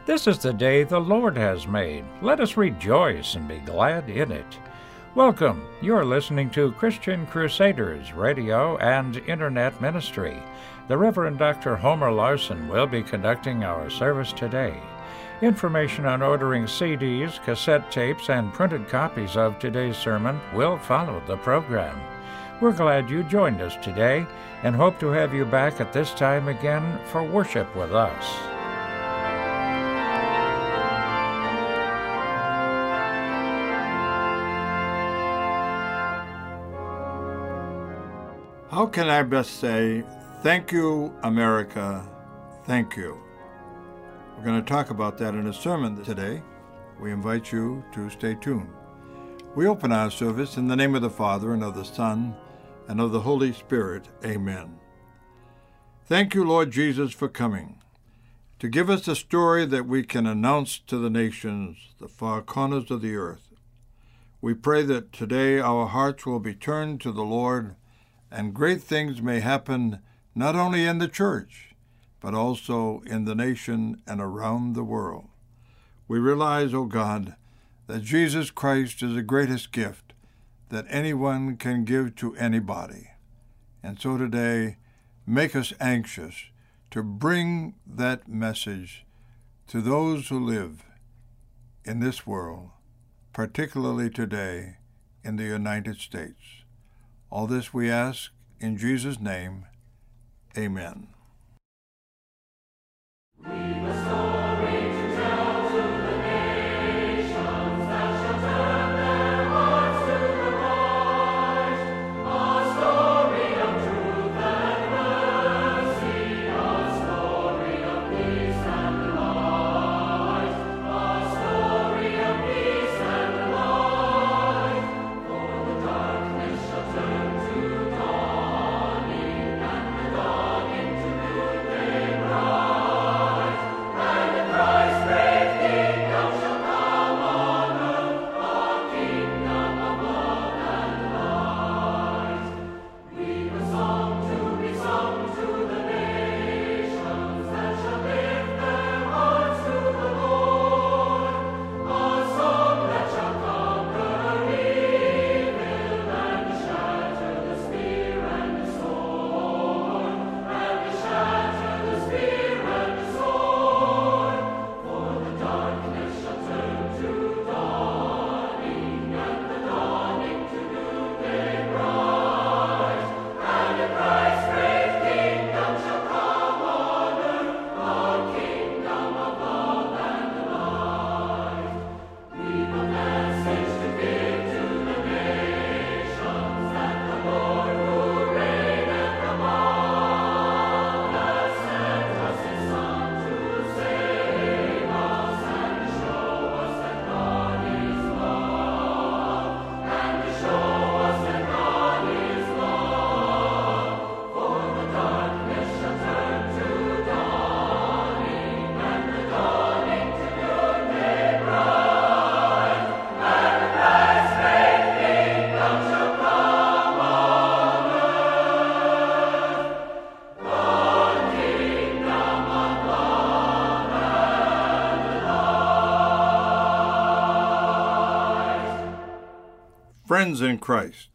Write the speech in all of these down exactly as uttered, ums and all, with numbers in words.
This is the day the Lord has made. Let us rejoice and be glad in it. Welcome. You're listening to Christian Crusaders Radio and Internet Ministry. The Reverend Doctor Homer Larson will be conducting our service today. Information on ordering C Ds, cassette tapes, and printed copies of today's sermon will follow the program. We're glad you joined us today and hope to have you back at this time again for worship with us. How can I best say, thank you, America, thank you? We're going to talk about that in a sermon today. We invite you to stay tuned. We open our service in the name of the Father, and of the Son, and of the Holy Spirit. Amen. Thank you, Lord Jesus, for coming, to give us a story that we can announce to the nations, the far corners of the earth. We pray that today our hearts will be turned to the Lord, and great things may happen not only in the church, but also in the nation and around the world. We realize, O God, that Jesus Christ is the greatest gift that anyone can give to anybody. And so today, make us anxious to bring that message to those who live in this world, particularly today in the United States. All this we ask in Jesus' name. Amen. Friends in Christ,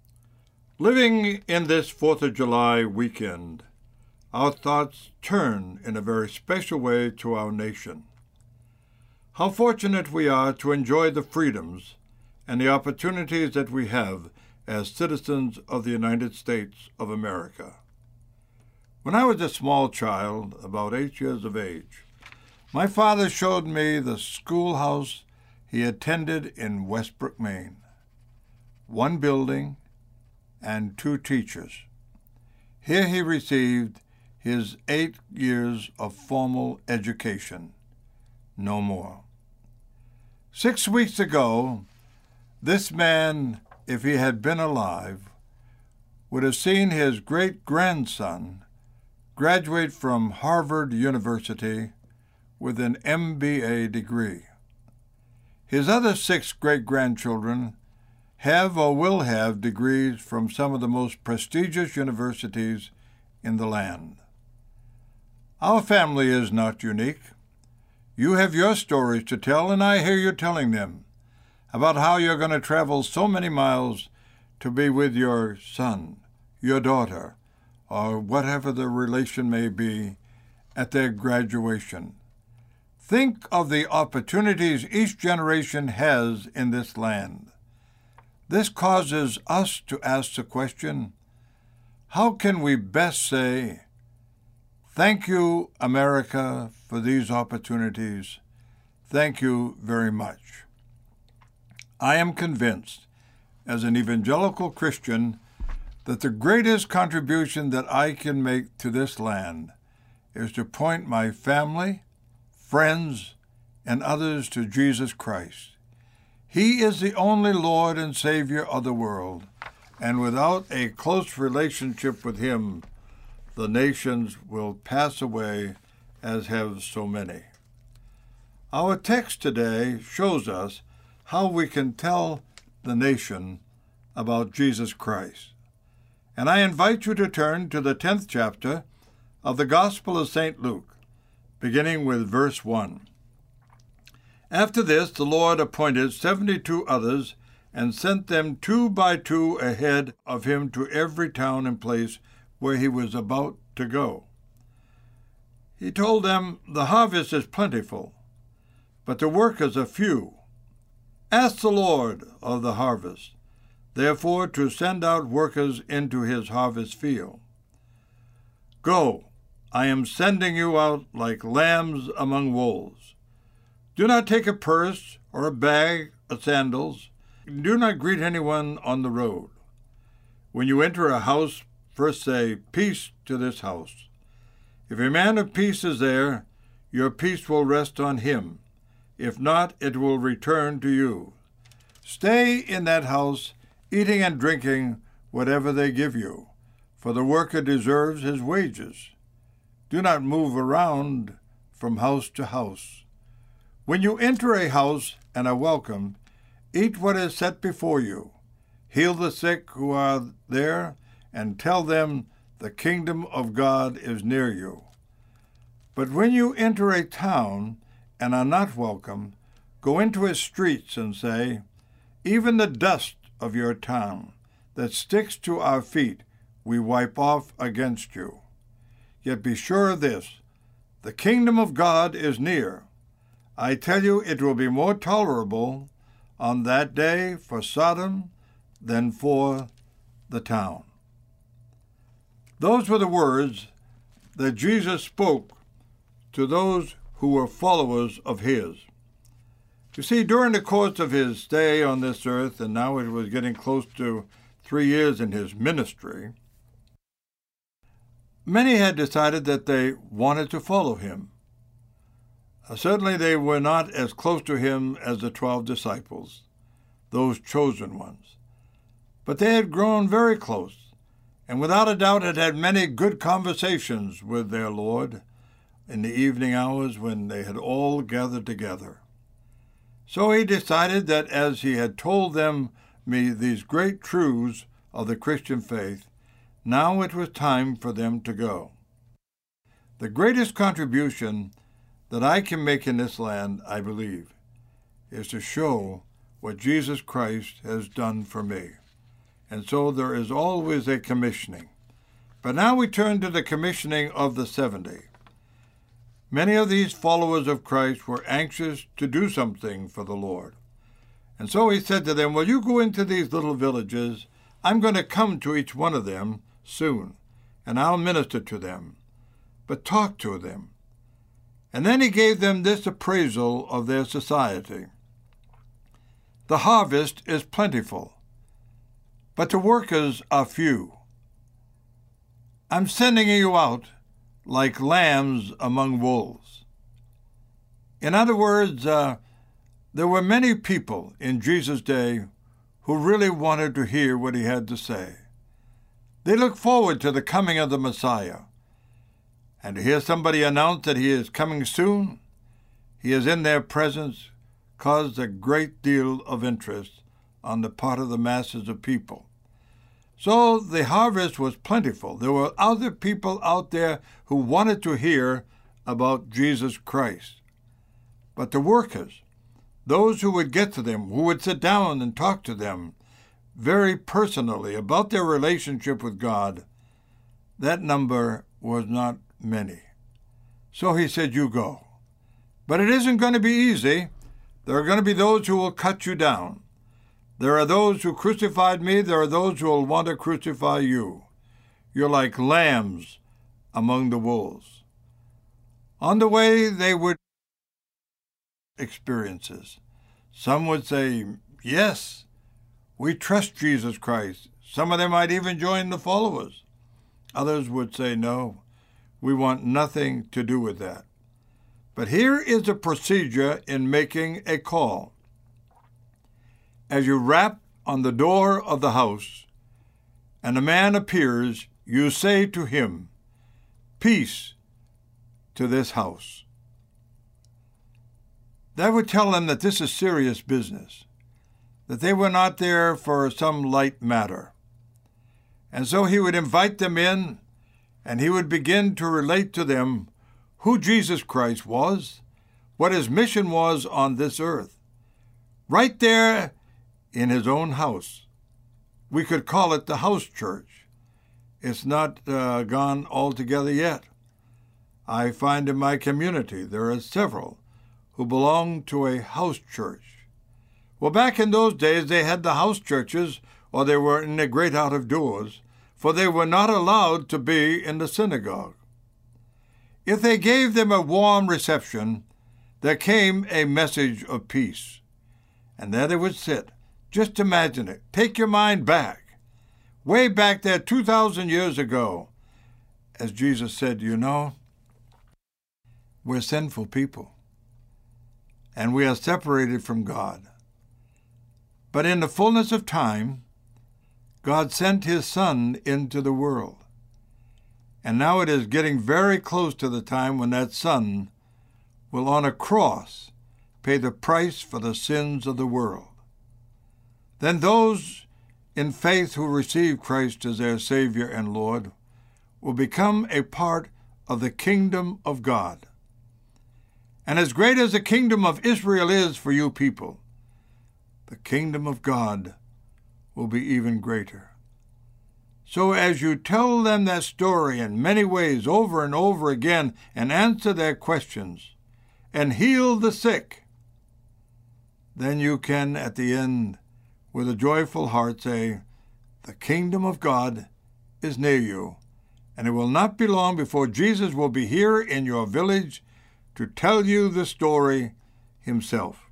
living in this fourth of July weekend, our thoughts turn in a very special way to our nation. How fortunate we are to enjoy the freedoms and the opportunities that we have as citizens of the United States of America. When I was a small child, about eight years of age, my father showed me the schoolhouse he attended in Westbrook, Maine. One building and two teachers. Here he received his eight years of formal education. No more. Six weeks ago, this man, if he had been alive, would have seen his great-grandson graduate from Harvard University with an M B A degree. His other six great-grandchildren have or will have degrees from some of the most prestigious universities in the land. Our family is not unique. You have your stories to tell, and I hear you telling them about how you're going to travel so many miles to be with your son, your daughter, or whatever the relation may be at their graduation. Think of the opportunities each generation has in this land. This causes us to ask the question, how can we best say, thank you, America, for these opportunities. Thank you very much. I am convinced, as an evangelical Christian, that the greatest contribution that I can make to this land is to point my family, friends, and others to Jesus Christ. He is the only Lord and Savior of the world, and without a close relationship with him, the nations will pass away, as have so many. Our text today shows us how we can tell the nation about Jesus Christ. And I invite you to turn to the tenth chapter of the Gospel of Saint Luke, beginning with verse one. After this, the Lord appointed seventy-two others and sent them two by two ahead of him to every town and place where he was about to go. He told them, the harvest is plentiful, but the workers are few. Ask the Lord of the harvest, therefore, to send out workers into his harvest field. Go, I am sending you out like lambs among wolves. Do not take a purse or a bag of sandals. Do not greet anyone on the road. When you enter a house, first say, peace to this house. If a man of peace is there, your peace will rest on him. If not, it will return to you. Stay in that house, eating and drinking whatever they give you, for the worker deserves his wages. Do not move around from house to house. When you enter a house and are welcome, eat what is set before you. Heal the sick who are there, and tell them the kingdom of God is near you. But when you enter a town and are not welcome, go into its streets and say, even the dust of your town that sticks to our feet we wipe off against you. Yet be sure of this, the kingdom of God is near. I tell you, it will be more tolerable on that day for Sodom than for the town. Those were the words that Jesus spoke to those who were followers of his. You see, during the course of his stay on this earth, and now it was getting close to three years in his ministry, many had decided that they wanted to follow him. Uh, certainly they were not as close to him as the twelve disciples, those chosen ones. But they had grown very close, and without a doubt had had many good conversations with their Lord in the evening hours when they had all gathered together. So he decided that as he had told them me these great truths of the Christian faith, now it was time for them to go. The greatest contribution that I can make in this land, I believe, is to show what Jesus Christ has done for me. And so there is always a commissioning. But now we turn to the commissioning of the seventy. Many of these followers of Christ were anxious to do something for the Lord. And so he said to them, well, you go into these little villages. I'm going to come to each one of them soon, and I'll minister to them. But talk to them. And then he gave them this appraisal of their society. The harvest is plentiful, but the workers are few. I'm sending you out like lambs among wolves. In other words, uh, there were many people in Jesus' day who really wanted to hear what he had to say. They looked forward to the coming of the Messiah. And to hear somebody announce that he is coming soon, he is in their presence, caused a great deal of interest on the part of the masses of people. So the harvest was plentiful. There were other people out there who wanted to hear about Jesus Christ. But the workers, those who would get to them, who would sit down and talk to them very personally about their relationship with God, that number was not many. So he said, you go. But it isn't going to be easy. There are going to be those who will cut you down. There are those who crucified me. There are those who will want to crucify you. You're like lambs among the wolves. On the way, they would experiences. Some would say, yes, we trust Jesus Christ. Some of them might even join the followers. Others would say, no, we want nothing to do with that. But here is a procedure in making a call. As you rap on the door of the house, and a man appears, you say to him, peace to this house. That would tell them that this is serious business, that they were not there for some light matter. And so he would invite them in, and he would begin to relate to them who Jesus Christ was, what his mission was on this earth, right there in his own house. We could call it the house church. It's not uh, gone altogether yet. I find in my community there are several who belong to a house church. Well, back in those days, they had the house churches, or they were in the great out of doors, for they were not allowed to be in the synagogue. If they gave them a warm reception, there came a message of peace. And there they would sit. Just imagine it. Take your mind back. Way back there two thousand years ago, as Jesus said, you know, we're sinful people, and we are separated from God. But in the fullness of time, God sent his Son into the world. And now it is getting very close to the time when that Son will on a cross pay the price for the sins of the world. Then those in faith who receive Christ as their Savior and Lord will become a part of the kingdom of God. And as great as the kingdom of Israel is for you people, the kingdom of God will be even greater. So as you tell them that story in many ways over and over again and answer their questions and heal the sick, then you can at the end with a joyful heart say, the kingdom of God is near you, and it will not be long before Jesus will be here in your village to tell you the story himself.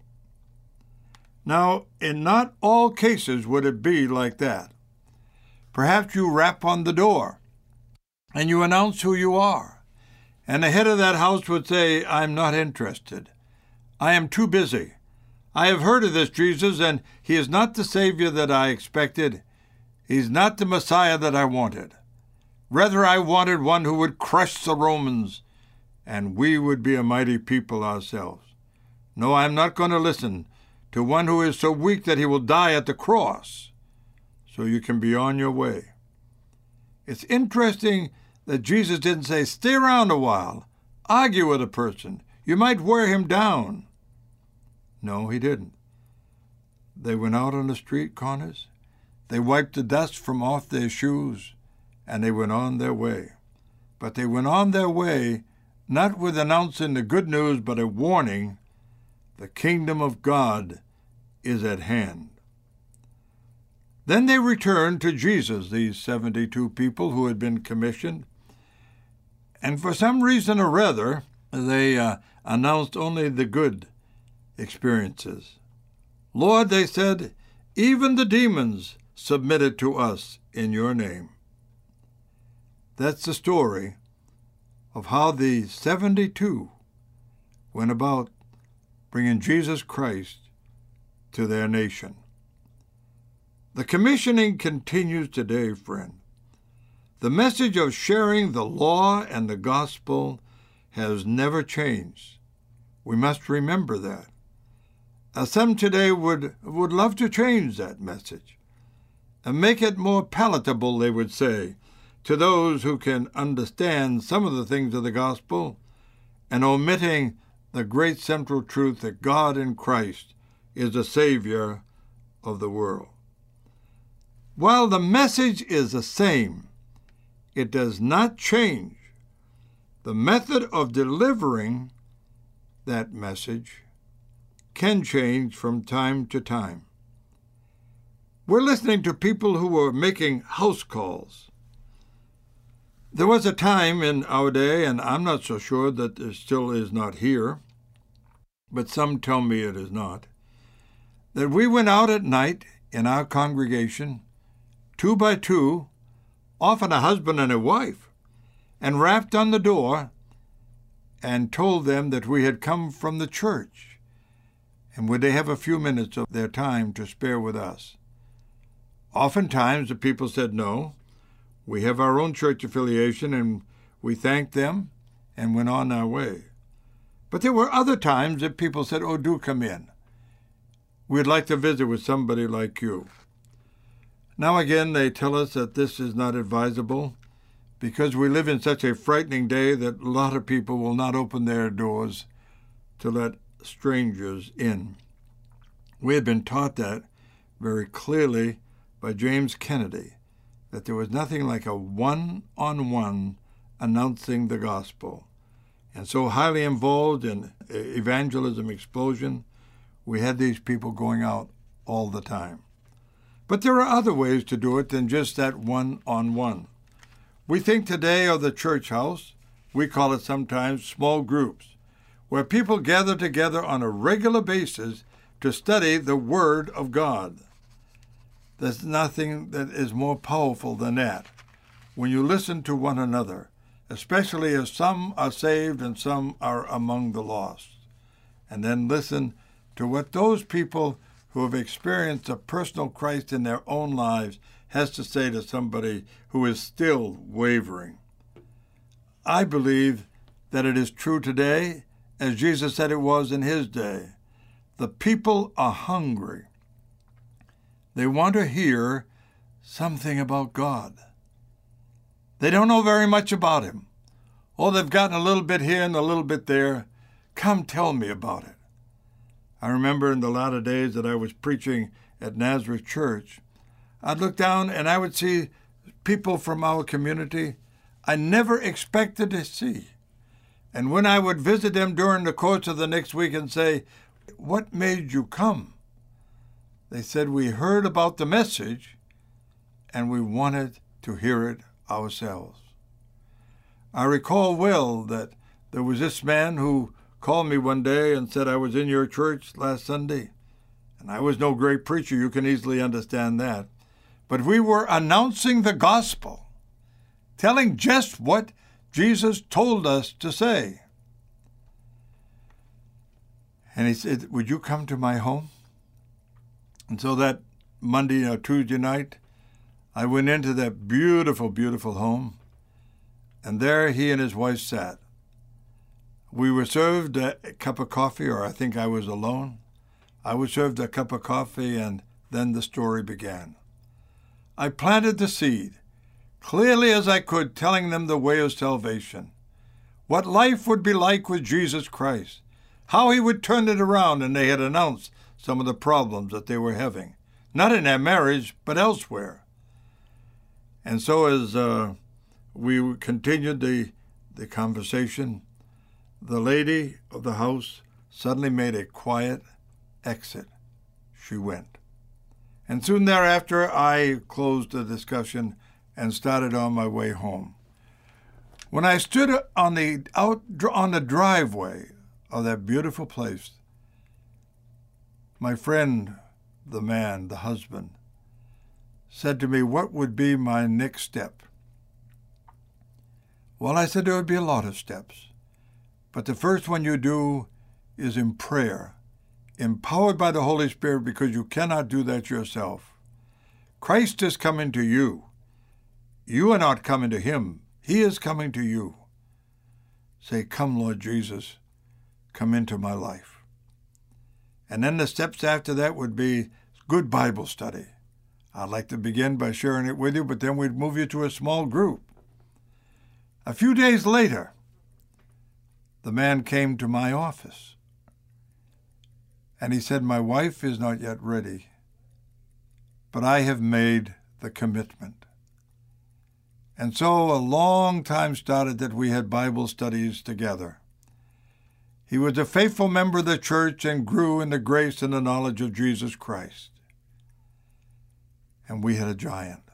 Now, in not all cases would it be like that. Perhaps you rap on the door, and you announce who you are, and the head of that house would say, I'm not interested. I am too busy. I have heard of this Jesus, and he is not the Savior that I expected. He's not the Messiah that I wanted. Rather, I wanted one who would crush the Romans, and we would be a mighty people ourselves. No, I'm not going to listen to one who is so weak that he will die at the cross, so you can be on your way. It's interesting that Jesus didn't say, stay around a while, argue with a person. You might wear him down. No, he didn't. They went out on the street corners. They wiped the dust from off their shoes, and they went on their way. But they went on their way not with announcing the good news, but a warning, the kingdom of God is at hand. Then they returned to Jesus, these seventy-two people who had been commissioned, and for some reason or other, they uh, announced only the good experiences. Lord, they said, even the demons submitted to us in your name. That's the story of how the seventy-two went about bringing Jesus Christ to their nation. The commissioning continues today, friend. The message of sharing the law and the gospel has never changed. We must remember that. Uh, some today would, would love to change that message and make it more palatable, they would say, to those who can understand some of the things of the gospel and omitting the great central truth that God in Christ is the Savior of the world. While the message is the same, it does not change. The method of delivering that message can change from time to time. We're listening to people who are making house calls. There was a time in our day, and I'm not so sure that it still is not here, but some tell me it is not, that we went out at night in our congregation, two by two, often a husband and a wife, and rapped on the door and told them that we had come from the church, and would they have a few minutes of their time to spare with us. Oftentimes the people said no. We have our own church affiliation, and we thanked them and went on our way. But there were other times that people said, oh, do come in. We'd like to visit with somebody like you. Now again, they tell us that this is not advisable because we live in such a frightening day that a lot of people will not open their doors to let strangers in. We had been taught that very clearly by James Kennedy, that there was nothing like a one-on-one announcing the gospel. And so highly involved in evangelism explosion, we had these people going out all the time. But there are other ways to do it than just that one-on-one. We think today of the church house. We call it sometimes small groups, where people gather together on a regular basis to study the Word of God. There's nothing that is more powerful than that. When you listen to one another, especially as some are saved and some are among the lost, and then listen to what those people who have experienced a personal Christ in their own lives has to say to somebody who is still wavering. I believe that it is true today, as Jesus said it was in his day. The people are hungry. They want to hear something about God. They don't know very much about him. Oh, they've gotten a little bit here and a little bit there. Come tell me about it. I remember in the latter days that I was preaching at Nazareth Church, I'd look down and I would see people from our community I never expected to see. And when I would visit them during the course of the next week and say, what made you come? They said, we heard about the message and we wanted to hear it ourselves. I recall well that there was this man who called me one day and said, I was in your church last Sunday. And I was no great preacher, you can easily understand that. But we were announcing the gospel, telling just what Jesus told us to say. And he said, would you come to my home? And so that Monday or Tuesday night, I went into that beautiful, beautiful home, and there he and his wife sat. We were served a cup of coffee, or I think I was alone. I was served a cup of coffee, and then the story began. I planted the seed, clearly as I could, telling them the way of salvation, what life would be like with Jesus Christ, how he would turn it around, and they had announced some of the problems that they were having, not in their marriage, but elsewhere. And so as uh, we continued the, the conversation, the lady of the house suddenly made a quiet exit. She went. And soon thereafter, I closed the discussion and started on my way home. When I stood on the out on the driveway of that beautiful place, my friend, the man, the husband, said to me, what would be my next step? Well, I said there would be a lot of steps. But the first one you do is in prayer, empowered by the Holy Spirit, because you cannot do that yourself. Christ is coming to you. You are not coming to him. He is coming to you. Say, come, Lord Jesus, come into my life. And then the steps after that would be good Bible study. I'd like to begin by sharing it with you, but then we'd move you to a small group. A few days later, the man came to my office. And he said, my wife is not yet ready, but I have made the commitment. And so a long time started that we had Bible studies together. He was a faithful member of the church and grew in the grace and the knowledge of Jesus Christ. And we had a giant.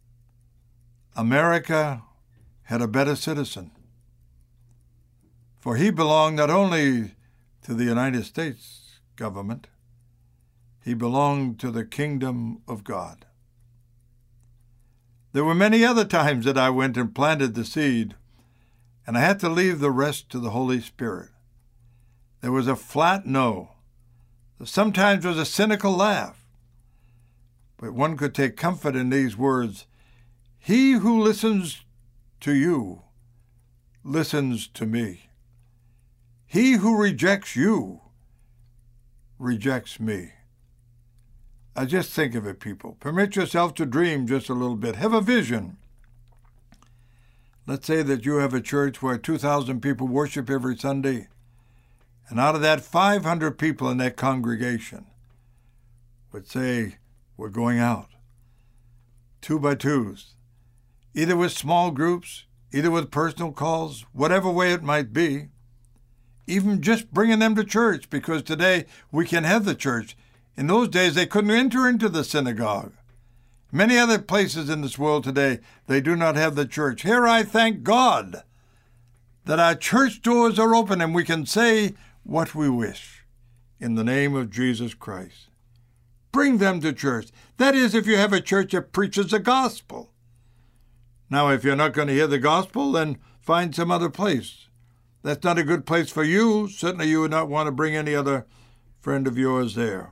America had a better citizen, for he belonged not only to the United States government, he belonged to the kingdom of God. There were many other times that I went and planted the seed, and I had to leave the rest to the Holy Spirit. There was a flat no. There sometimes was a cynical laugh. But one could take comfort in these words, he who listens to you listens to me. He who rejects you rejects me. Now just think of it, people. Permit yourself to dream just a little bit. Have a vision. Let's say that you have a church where two thousand people worship every Sunday, and out of that, five hundred people in that congregation would say, we're going out, two by twos, either with small groups, either with personal calls, whatever way it might be, even just bringing them to church, because today we can have the church. In those days, they couldn't enter into the synagogue. Many other places in this world today, they do not have the church. Here I thank God that our church doors are open and we can say what we wish in the name of Jesus Christ. Bring them to church. That is, if you have a church that preaches the gospel. Now, if you're not going to hear the gospel, then find some other place. That's not a good place for you. Certainly you would not want to bring any other friend of yours there.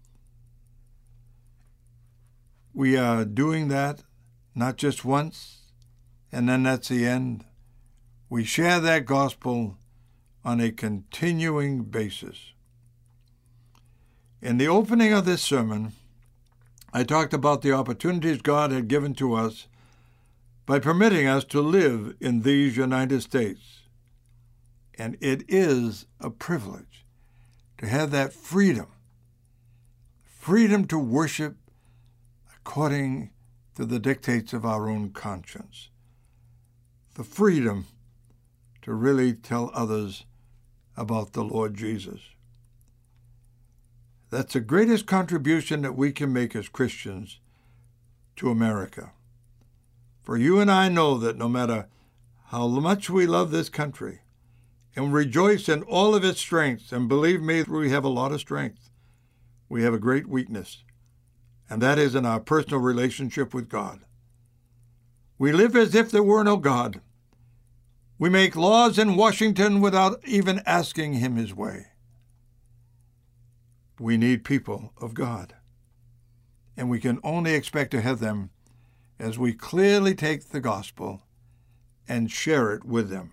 We are doing that not just once, and then that's the end. We share that gospel on a continuing basis. In the opening of this sermon, I talked about the opportunities God had given to us by permitting us to live in these United States. And it is a privilege to have that freedom, freedom to worship according to the dictates of our own conscience, the freedom to really tell others about the Lord Jesus. That's the greatest contribution that we can make as Christians to America. For you and I know that no matter how much we love this country and rejoice in all of its strengths, and believe me, we have a lot of strength, we have a great weakness, and that is in our personal relationship with God. We live as if there were no God. We make laws in Washington without even asking him his way. We need people of God, and we can only expect to have them as we clearly take the gospel and share it with them.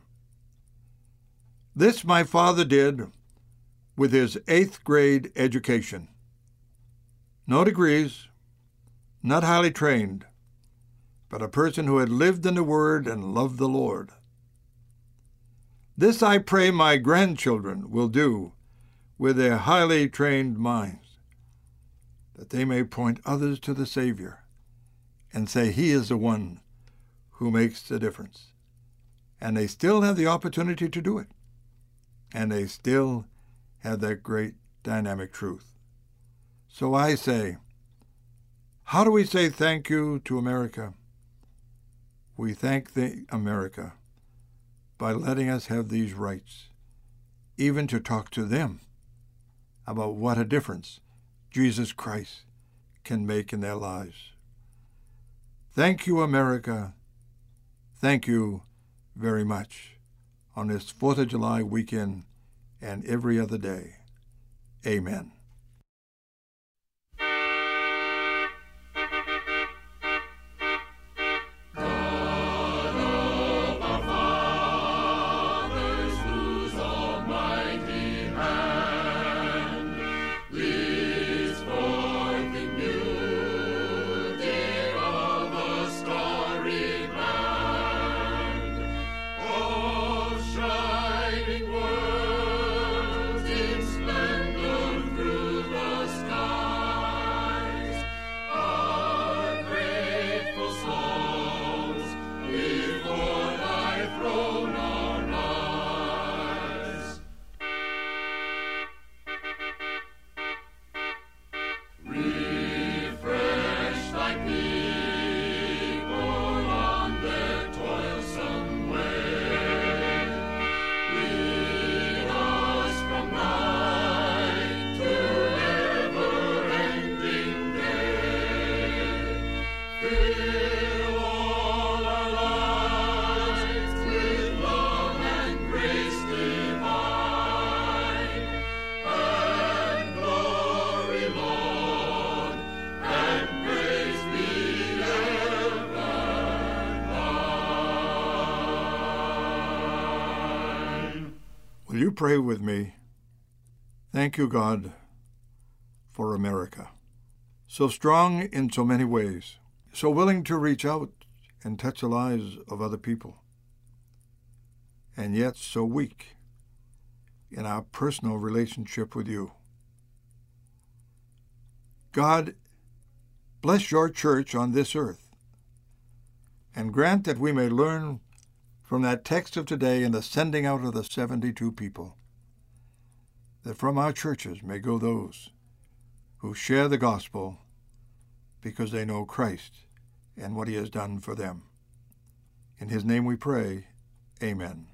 This my father did with his eighth grade education. No degrees, not highly trained, but a person who had lived in the Word and loved the Lord. This I pray my grandchildren will do with their highly trained minds, that they may point others to the Savior and say he is the one who makes the difference. And they still have the opportunity to do it. And they still have that great dynamic truth. So I say, how do we say thank you to America? We thank the America by letting us have these rights, even to talk to them about what a difference Jesus Christ can make in their lives. Thank you, America. Thank you very much on this fourth of July weekend and every other day. Amen. Shining world. you pray with me? Thank you, God, for America. So strong in so many ways, so willing to reach out and touch the lives of other people, and yet so weak in our personal relationship with you. God, bless your church on this earth, and grant that we may learn from that text of today in the sending out of the seventy-two people, that from our churches may go those who share the gospel because they know Christ and what he has done for them. In his name we pray, amen.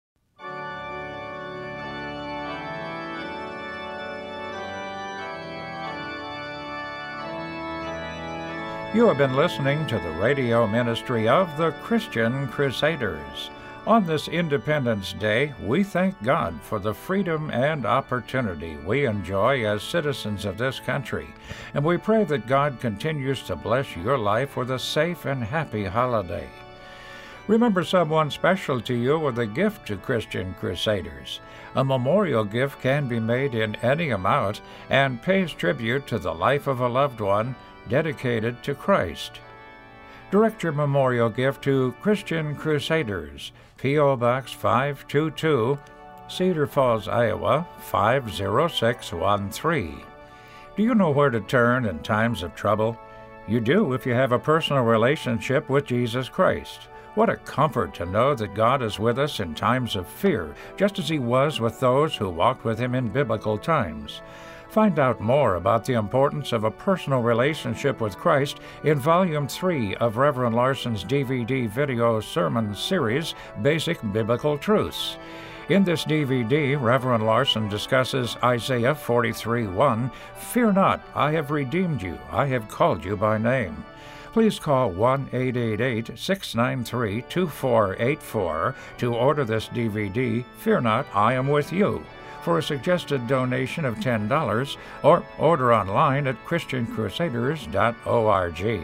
You have been listening to the radio ministry of the Christian Crusaders. On this Independence Day, we thank God for the freedom and opportunity we enjoy as citizens of this country, and we pray that God continues to bless your life with a safe and happy holiday. Remember someone special to you with a gift to Christian Crusaders. A memorial gift can be made in any amount and pays tribute to the life of a loved one dedicated to Christ. Direct your memorial gift to Christian Crusaders, P O. Box five two two, Cedar Falls, Iowa five zero six one three. Do you know where to turn in times of trouble? You do if you have a personal relationship with Jesus Christ. What a comfort to know that God is with us in times of fear, just as he was with those who walked with him in biblical times. Find out more about the importance of a personal relationship with Christ in Volume three of Reverend Larson's D V D video sermon series, Basic Biblical Truths. In this D V D, Reverend Larson discusses Isaiah forty-three one, "Fear not, I have redeemed you, I have called you by name." Please call one eight eight eight, six nine three, two four eight four to order this D V D, Fear Not, I Am With You, for a suggested donation of ten dollars, or order online at christian crusaders dot org.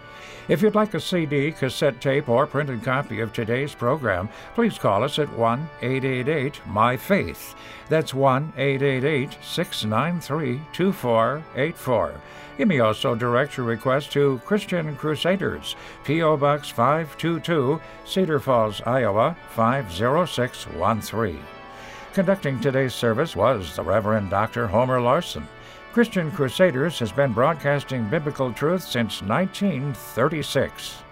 If you'd like a C D, cassette tape, or printed copy of today's program, please call us at one eight eight eight, M Y FAITH. That's one eight eight eight, six nine three, two four eight four. You may also direct your request to Christian Crusaders, P O. Box five two two, Cedar Falls, Iowa five zero six one three. Conducting today's service was the Reverend Doctor Homer Larson. Christian Crusaders has been broadcasting biblical truth since nineteen thirty-six.